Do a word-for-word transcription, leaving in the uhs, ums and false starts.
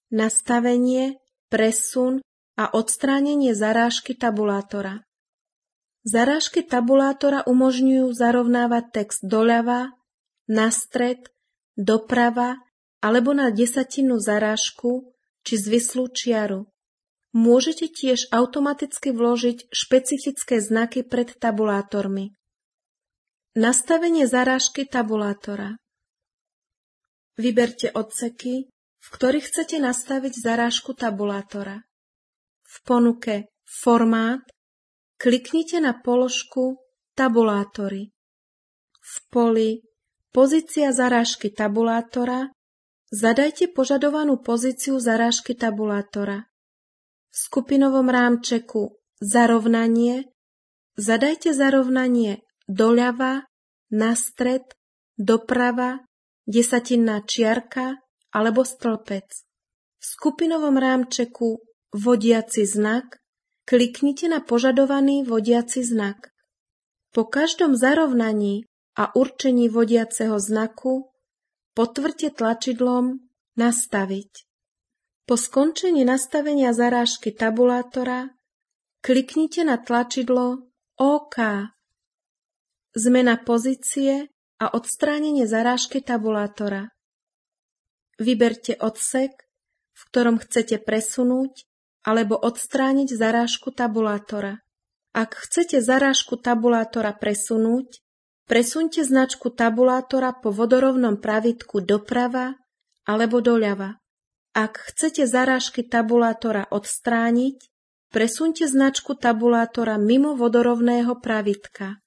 nastavenie, presun a odstránenie zarážky tabulátora. Zarážky tabulátora umožňujú zarovnávať text doľava, na stred, doprava alebo na desatinu zarážku či zvislú čiaru. Môžete tiež automaticky vložiť špecifické znaky pred tabulátormi. Nastavenie zarážky tabulátora. Vyberte odseky, v ktorých chcete nastaviť zarážku tabulátora. V ponuke Formát kliknite na položku Tabulátory. V poli Pozícia zarážky tabulátora zadajte požadovanú pozíciu zarážky tabulátora. V skupinovom rámčeku Zarovnanie zadajte zarovnanie doľava, na stred, doprava, desatinná čiarka alebo stĺpec. V skupinovom rámčeku Vodiaci znak kliknite na požadovaný vodiaci znak. Po každom zarovnaní a určení vodiaceho znaku potvrďte tlačidlom Nastaviť. Po skončení nastavenia zarážky tabulátora kliknite na tlačidlo OK. Zmena pozície a odstránenie zarážky tabulátora. Vyberte odsek, v ktorom chcete presunúť alebo odstrániť zarážku tabulátora. Ak chcete zarážku tabulátora presunúť, presuňte značku tabulátora po vodorovnom pravítku doprava alebo doľava. Ak chcete zarážky tabulátora odstrániť, presuňte značku tabulátora mimo vodorovného pravítka.